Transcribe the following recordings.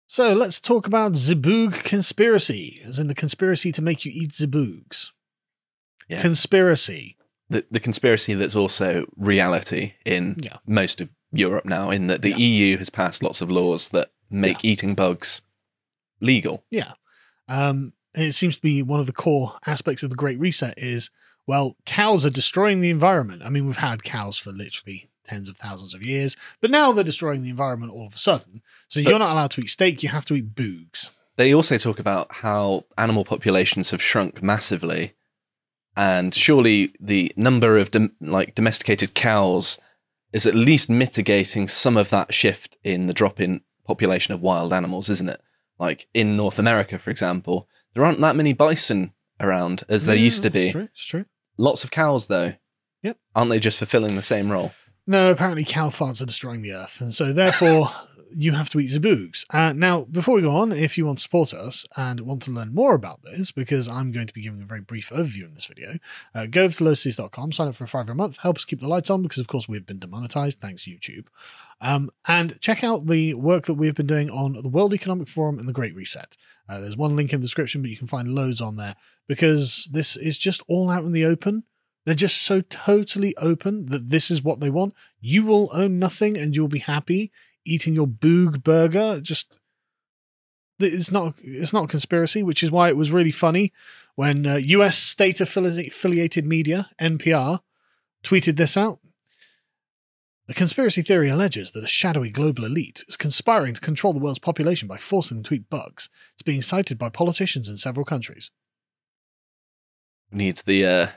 So let's talk about Zeboog conspiracy, as in the conspiracy to make you eat Zeboogs. Yeah. Conspiracy. The conspiracy that's also reality in most of Europe now, in that the EU has passed lots of laws that make eating bugs legal. Yeah. It seems to be one of the core aspects of the Great Reset is, well, cows are destroying the environment. I mean, we've had cows for literally tens of thousands of years, but now they're destroying the environment all of a sudden. So you're not allowed to eat steak, you have to eat boogs. They also talk about how animal populations have shrunk massively, and surely the number of domesticated cows is at least mitigating some of that shift in the drop in population of wild animals, isn't it? Like in North America, for example, there aren't that many bison around as there used to be. It's true. Lots of cows, though. Yep. Aren't they just fulfilling the same role? No, apparently cow farts are destroying the earth, and so therefore you have to eat Zeboogs. Now, before we go on, if you want to support us and want to learn more about this, because I'm going to be giving a very brief overview in this video, go over to lowseas.com, sign up for $5 a month, help us keep the lights on, because of course we've been demonetized, thanks YouTube. And check out the work that we've been doing on the World Economic Forum and the Great Reset. There's one link in the description, but you can find loads on there, because this is just all out in the open. They're just so totally open that this is what they want. You will own nothing and you'll be happy eating your boog burger. It's not a conspiracy, which is why it was really funny when US state affiliated media, NPR, tweeted this out. A conspiracy theory alleges that a shadowy global elite is conspiring to control the world's population by forcing them to eat bugs. It's being cited by politicians in several countries. Needs the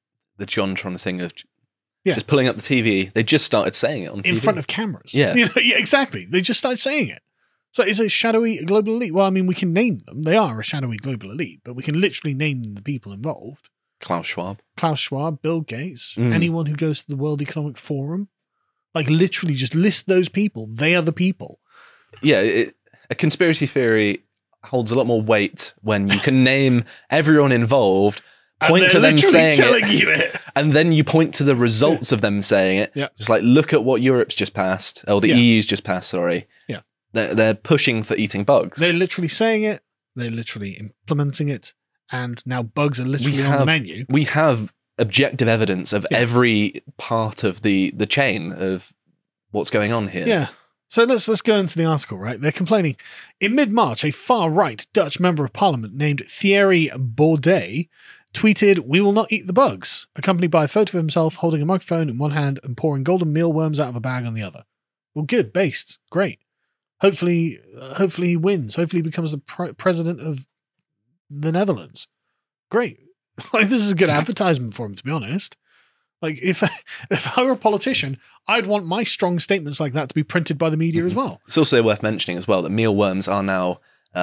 JonTron thing of just pulling up the TV. They just started saying it on TV. In front of cameras. Yeah. Yeah, exactly. They just started saying it. So is it a shadowy global elite? Well, I mean, we can name them. They are a shadowy global elite, but we can literally name the people involved. Klaus Schwab, Bill Gates, anyone who goes to the World Economic Forum. Like, literally just list those people. They are the people. Yeah, a conspiracy theory holds a lot more weight when you can name everyone involved, point to them saying it, and then you point to the results of them saying it. Yeah. Just like, look at what Europe's just passed, or the EU's just passed, sorry. Yeah. They're pushing for eating bugs. They're literally saying it, they're literally implementing it, and now bugs are literally on the menu. We have objective evidence of every part of the chain of what's going on here. Yeah. So let's go into the article, right? They're complaining. In mid-March, a far-right Dutch member of parliament named Thierry Baudet tweeted, "We will not eat the bugs," accompanied by a photo of himself holding a microphone in one hand and pouring golden mealworms out of a bag on the other. Well, good, based, great. Hopefully he wins. Hopefully he becomes the president of the Netherlands. Great. Like, this is a good advertisement for him, to be honest. Like, if I were a politician, I'd want my strong statements like that to be printed by the media as well. It's also worth mentioning as well that mealworms are now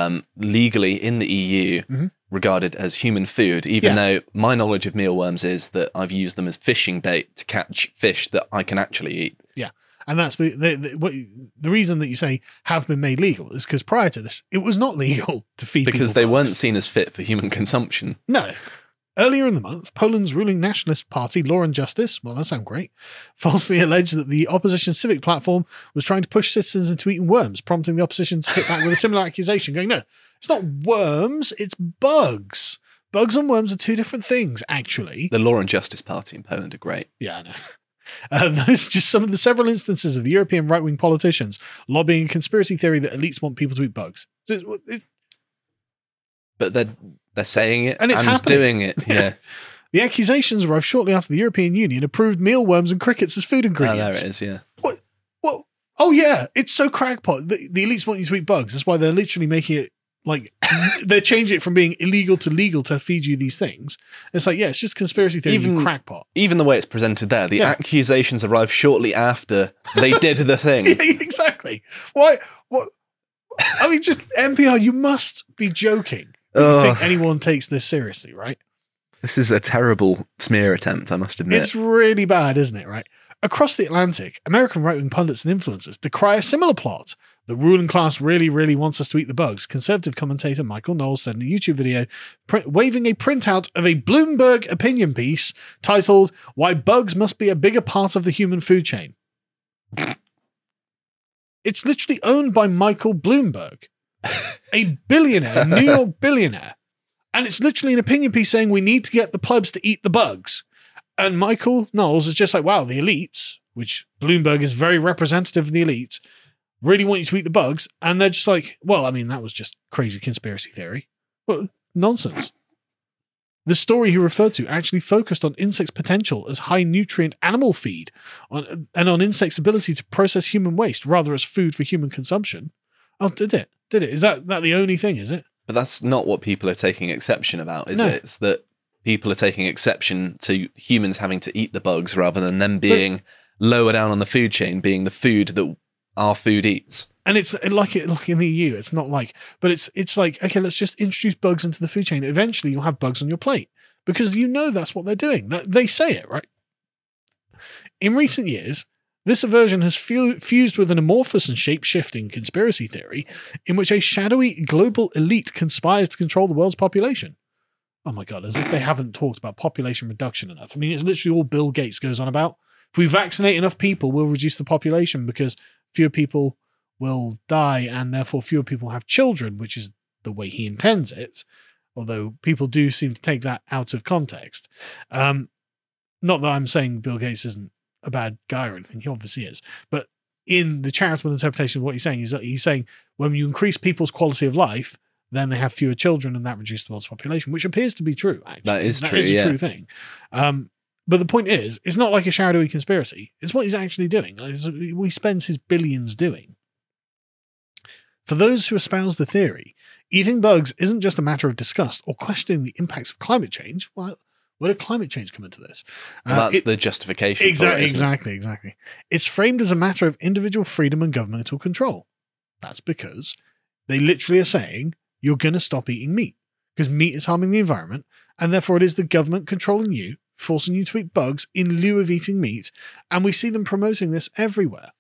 legally in the EU regarded as human food, even though my knowledge of mealworms is that I've used them as fishing bait to catch fish that I can actually eat. Yeah. And that's the reason that you say have been made legal is because prior to this, it was not legal to feed people because they bugs. weren't seen as fit for human consumption. No. Earlier in the month, Poland's ruling nationalist party, Law and Justice, well, that sounds great, falsely alleged that the opposition civic platform was trying to push citizens into eating worms, prompting the opposition to hit back with a similar accusation, going, no, it's not worms, it's bugs. Bugs and worms are two different things, actually. The Law and Justice Party in Poland are great. Yeah, I know. Those are just some of the several instances of the European right-wing politicians lobbying a conspiracy theory that elites want people to eat bugs. But they're saying it and it's doing it. Yeah. The accusations arrived shortly after the European Union approved mealworms and crickets as food ingredients. Oh, there it is, yeah. What? Oh, yeah. It's so crackpot. The elites want you to eat bugs. That's why they're literally making it like they're changing it from being illegal to legal to feed you these things. It's like, yeah, it's just conspiracy theory, you crackpot. Even the way it's presented there, the accusations arrived shortly after they did the thing. Yeah, exactly. Why? What? I mean, just NPR, you must be joking. You think anyone takes this seriously, right? This is a terrible smear attempt, I must admit. It's really bad, isn't it, right? Across the Atlantic, American right-wing pundits and influencers decry a similar plot. The ruling class really, really wants us to eat the bugs, conservative commentator Michael Knowles said in a YouTube video, waving a printout of a Bloomberg opinion piece titled, "Why Bugs Must Be a Bigger Part of the Human Food Chain." It's literally owned by Michael Bloomberg. A billionaire, New York billionaire. And it's literally an opinion piece saying we need to get the plebs to eat the bugs. And Michael Knowles is just like, wow, the elites, which Bloomberg is very representative of the elites, really want you to eat the bugs. And they're just like, well, I mean, that was just crazy conspiracy theory. Well, nonsense. The story he referred to actually focused on insects' potential as high-nutrient animal feed and on insects' ability to process human waste rather as food for human consumption. Oh, did it? Did it? Is that the only thing, is it? But that's not what people are taking exception about, is it? It's that people are taking exception to humans having to eat the bugs rather than them being lower down on the food chain, being the food that our food eats. And it's like in the EU, it's not like, but it's like, okay, let's just introduce bugs into the food chain. Eventually you'll have bugs on your plate because you know that's what they're doing. They say it, right? In recent years, this aversion has fused with an amorphous and shape-shifting conspiracy theory in which a shadowy global elite conspires to control the world's population. Oh my God, as if they haven't talked about population reduction enough. I mean, it's literally all Bill Gates goes on about. If we vaccinate enough people, we'll reduce the population because fewer people will die and therefore fewer people have children, which is the way he intends it. Although people do seem to take that out of context. Not that I'm saying Bill Gates isn't a bad guy or anything. He obviously is. But in the charitable interpretation of what he's saying is that he's saying when you increase people's quality of life, then they have fewer children and that reduces the world's population, which appears to be true, actually. That is true, That is a true thing. But the point is, it's not like a shadowy conspiracy. It's what he's actually doing. It's what he spends his billions doing. For those who espouse the theory, eating bugs isn't just a matter of disgust or questioning the impacts of climate change. Well, where did climate change come into this? That's the justification. Exactly. It's framed as a matter of individual freedom and governmental control. That's because they literally are saying you're going to stop eating meat because meat is harming the environment, and therefore it is the government controlling you, forcing you to eat bugs in lieu of eating meat, and we see them promoting this everywhere.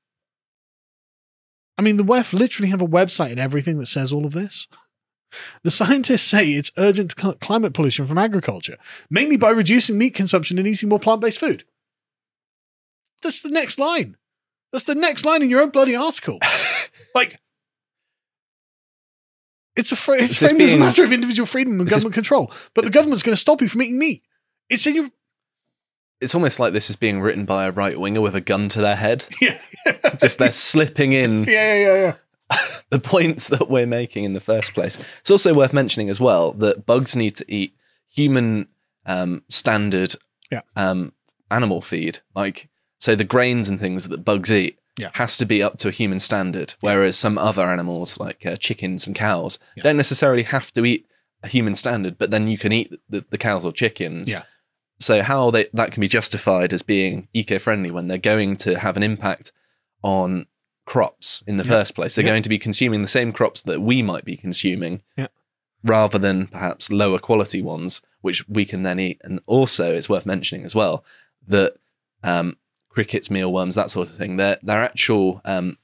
I mean, the WEF literally have a website and everything that says all of this. The scientists say it's urgent to cut climate pollution from agriculture, mainly by reducing meat consumption and eating more plant-based food. That's the next line. That's the next line in your own bloody article. Like, it's framed as a matter of individual freedom and government control, but the government's going to stop you from eating meat. It's in your... It's almost like this is being written by a right-winger with a gun to their head. Yeah. Just they're slipping in the points that we're making in the first place. It's also worth mentioning as well that bugs need to eat human standard animal feed. So the grains and things that bugs eat has to be up to a human standard, whereas some other animals like chickens and cows don't necessarily have to eat a human standard, but then you can eat the cows or chickens. Yeah. So how that can be justified as being eco-friendly when they're going to have an impact on crops in the first place. They're going to be consuming the same crops that we might be consuming rather than perhaps lower quality ones, which we can then eat. And also it's worth mentioning as well that crickets, mealworms, that sort of thing, their actual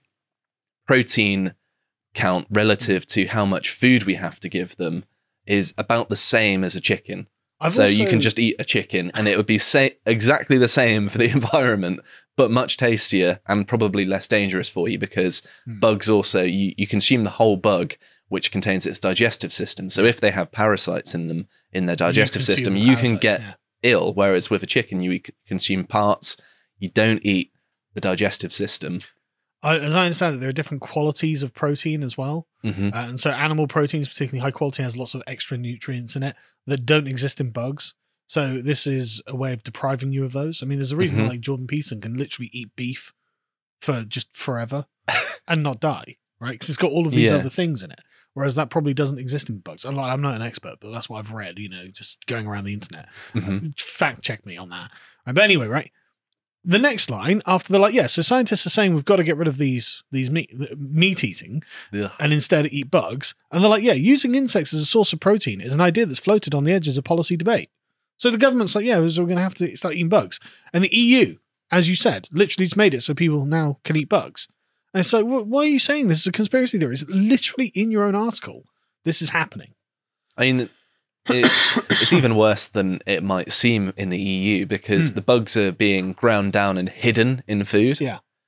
protein count relative to how much food we have to give them is about the same as a chicken. You can just eat a chicken and it would be exactly the same for the environment, but much tastier and probably less dangerous for you because bugs also, you consume the whole bug, which contains its digestive system. So if they have parasites in them, in their digestive system, you can get ill, whereas with a chicken, you consume parts, you don't eat the digestive system. As I understand it, there are different qualities of protein as well. Mm-hmm. And so animal proteins, particularly high quality, has lots of extra nutrients in it that don't exist in bugs. So this is a way of depriving you of those. I mean, there's a reason why like Jordan Peterson can literally eat beef for just forever and not die, right? Because it's got all of these other things in it. Whereas that probably doesn't exist in bugs. And I'm not an expert, but that's what I've read, just going around the internet. Fact check me on that. Right, but anyway, right? The next line after they're like, so scientists are saying we've got to get rid of these meat eating and instead eat bugs. And they're like, using insects as a source of protein is an idea that's floated on the edges of policy debate. So the government's like, so we're going to have to start eating bugs. And the EU, as you said, literally just made it so people now can eat bugs. And it's like, why are you saying this is a conspiracy theory? It's literally in your own article. This is happening. I mean, it's even worse than it might seem in the EU because the bugs are being ground down and hidden in food. Yeah.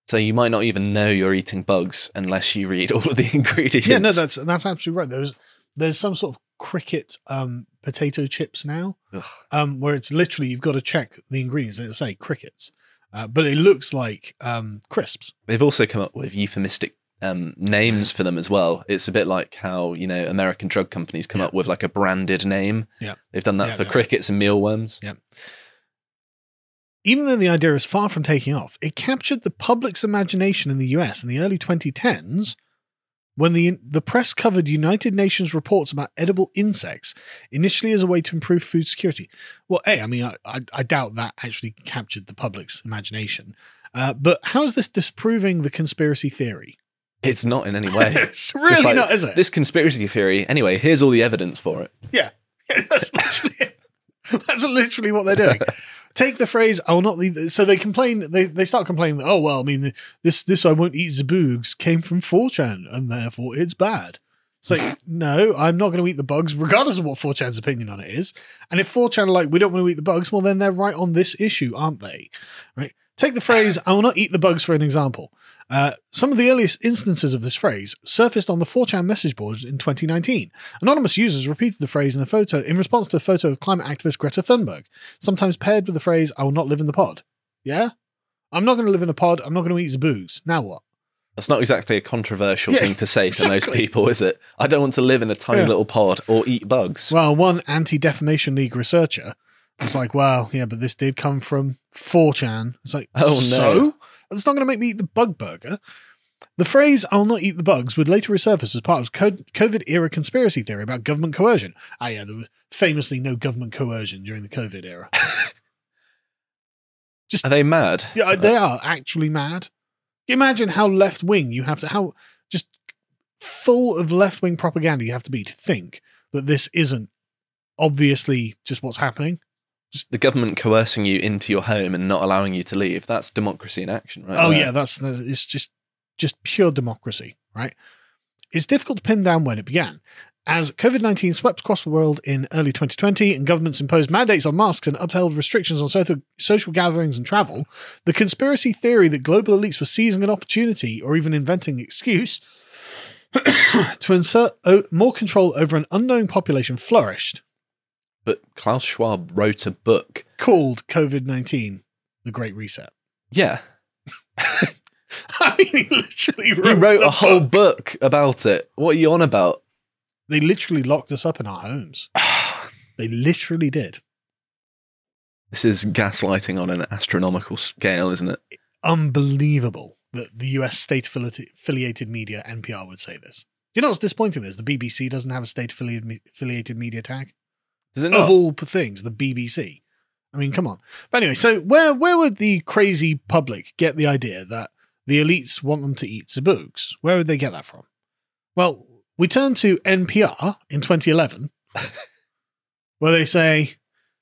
So you might not even know you're eating bugs unless you read all of the ingredients. Yeah, no, that's absolutely right. There's some sort of cricket potato chips now, where it's literally you've got to check the ingredients. They say crickets, but it looks like crisps. They've also come up with euphemistic names for them as well. It's a bit like how, American drug companies come up with like a branded name. Yeah. They've done that for crickets and mealworms. Yeah. Even though the idea is far from taking off, it captured the public's imagination in the US in the early 2010s when the press covered United Nations reports about edible insects, initially as a way to improve food security. Well, I doubt that actually captured the public's imagination. But how is this disproving the conspiracy theory? It's not in any way. It's really not, is it? This conspiracy theory, anyway, here's all the evidence for it. Yeah, that's literally it. That's literally what they're doing. Take the phrase, "I will not leave." So they complain. They start complaining that, oh well, I mean, this "I won't eat the bugs" came from 4chan, and therefore it's bad. So no, I'm not going to eat the bugs, regardless of what 4chan's opinion on it is. And if 4chan are like, we don't want to eat the bugs, well then they're right on this issue, aren't they? Right? Take the phrase, "I will not eat the bugs" for an example. Some of the earliest instances of this phrase surfaced on the 4chan message boards in 2019. Anonymous users repeated the phrase in response to a photo of climate activist Greta Thunberg, sometimes paired with the phrase, "I will not live in the pod." Yeah? I'm not going to live in a pod. I'm not going to eat the bugs. Now what? That's not exactly a controversial thing to say to most people, is it? I don't want to live in a tiny little pod or eat bugs. Well, one Anti-Defamation League researcher was like, well, yeah, but this did come from 4chan. It's like, oh no. So? That's not going to make me eat the bug burger. The phrase, "I'll not eat the bugs," would later resurface as part of COVID-era conspiracy theory about government coercion. Yeah, there was famously no government coercion during the COVID era. Are they mad? Yeah, they are actually mad. Imagine how left-wing you have to, how just full of left-wing propaganda you have to be to think that this isn't obviously just what's happening. Just the government coercing you into your home and not allowing you to leave. That's democracy in action, right? Oh, yeah, it's just pure democracy, right? It's difficult to pin down when it began. As COVID-19 swept across the world in early 2020 and governments imposed mandates on masks and upheld restrictions on social gatherings and travel, the conspiracy theory that global elites were seizing an opportunity or even inventing an excuse to insert more control over an unknown population flourished. But Klaus Schwab wrote a book called COVID-19, The Great Reset. Yeah. I mean, he literally wrote a whole book about it. What are you on about? They literally locked us up in our homes. They literally did. This is gaslighting on an astronomical scale, isn't it? Unbelievable that the US state-affiliated media, NPR, would say this. Do you know what's disappointing is the BBC doesn't have a state-affiliated media tag? Does it not? Of all things, the BBC. I mean, come on. But anyway, so where would the crazy public get the idea that the elites want them to eat zabugs? Where would they get that from? Well, we turn to NPR in 2011, where they say,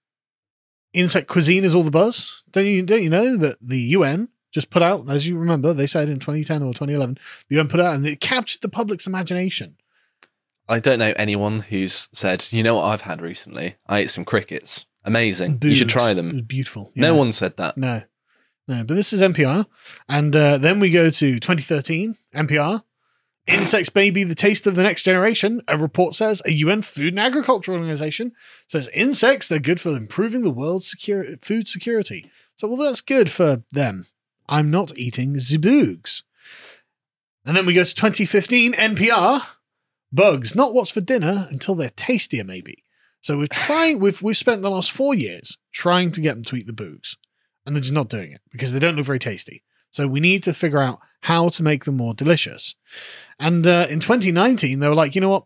insect cuisine is all the buzz. Don't you know that the UN just put out, as you remember, they said in 2010 or 2011, the UN put out and it captured the public's imagination. I don't know anyone who's said, you know what I've had recently? I ate some crickets. Amazing. Boobs. You should try them. It was beautiful. Yeah. No one said that. No, but this is NPR. And then we go to 2013, NPR. Insects may be the taste of the next generation, a report says. A UN Food and Agriculture Organization says insects, they're good for improving the world's food security. So, well, that's good for them. I'm not eating zabugs. And then we go to 2015, NPR. Bugs, not what's for dinner until they're tastier, maybe. So we've spent the last 4 years trying to get them to eat the bugs, and they're just not doing it because they don't look very tasty. So we need to figure out how to make them more delicious. And in 2019, they were like, you know what?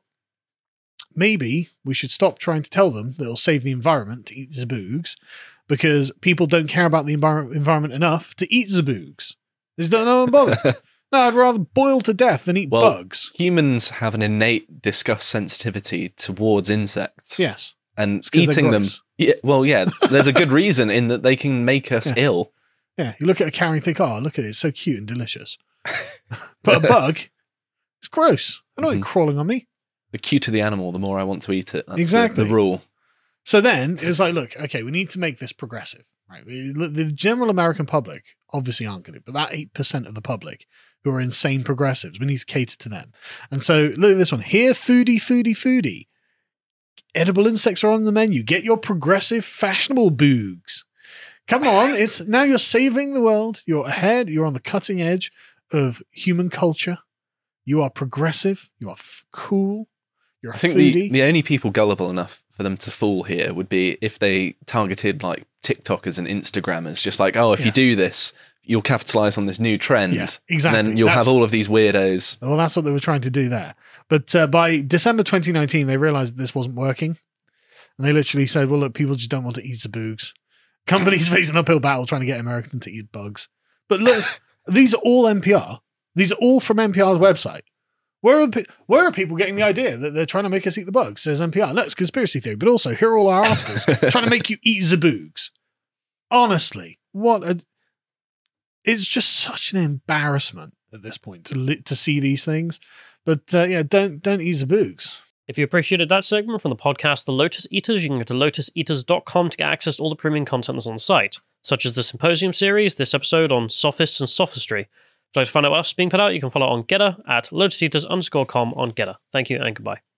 Maybe we should stop trying to tell them that it'll save the environment to eat zabugs because people don't care about the environment enough to eat zabugs. There's no one bothered. No, I'd rather boil to death than eat bugs. Humans have an innate disgust sensitivity towards insects. Yes. And eating them. Yeah, well, yeah, there's a good reason in that they can make us ill. Yeah, you look at a cow and you think, oh, look at it, it's so cute and delicious. But a bug, it's gross. I don't want it crawling on me. The cuter the animal, the more I want to eat it. That's exactly the rule. So then it was like, look, okay, we need to make this progressive. Right? The general American public obviously aren't going to, but that 8% of the public who are insane progressives, we need to cater to them. And so look at this one here, foodie. Edible insects are on the menu. Get your progressive, fashionable boogs. Come on, now you're saving the world. You're ahead. You're on the cutting edge of human culture. You are progressive. You are cool. You're a foodie. The only people gullible enough for them to fall here would be if they targeted like TikTokers and Instagrammers, just like, oh, if you do this, you'll capitalize on this new trend. Yeah, exactly. And then you'll have all of these weirdos. Well, that's what they were trying to do there. But by December 2019, they realized that this wasn't working. And they literally said, well, look, people just don't want to eat the boogs. Companies face an uphill battle trying to get Americans to eat bugs. But look, these are all NPR. These are all from NPR's website. Where are people getting the idea that they're trying to make us eat the bugs, says NPR? No, it's conspiracy theory. But also, here are all our articles trying to make you eat the boogs. Honestly, it's just such an embarrassment at this point to see these things. But don't eat the boogs. If you appreciated that segment from the podcast The Lotus Eaters, you can go to lotuseaters.com to get access to all the premium content that's on the site, such as the Symposium series, this episode on sophists and sophistry. If you'd like to find out what else is being put out, you can follow on Getter at lotuseaters_com on Getter. Thank you and goodbye.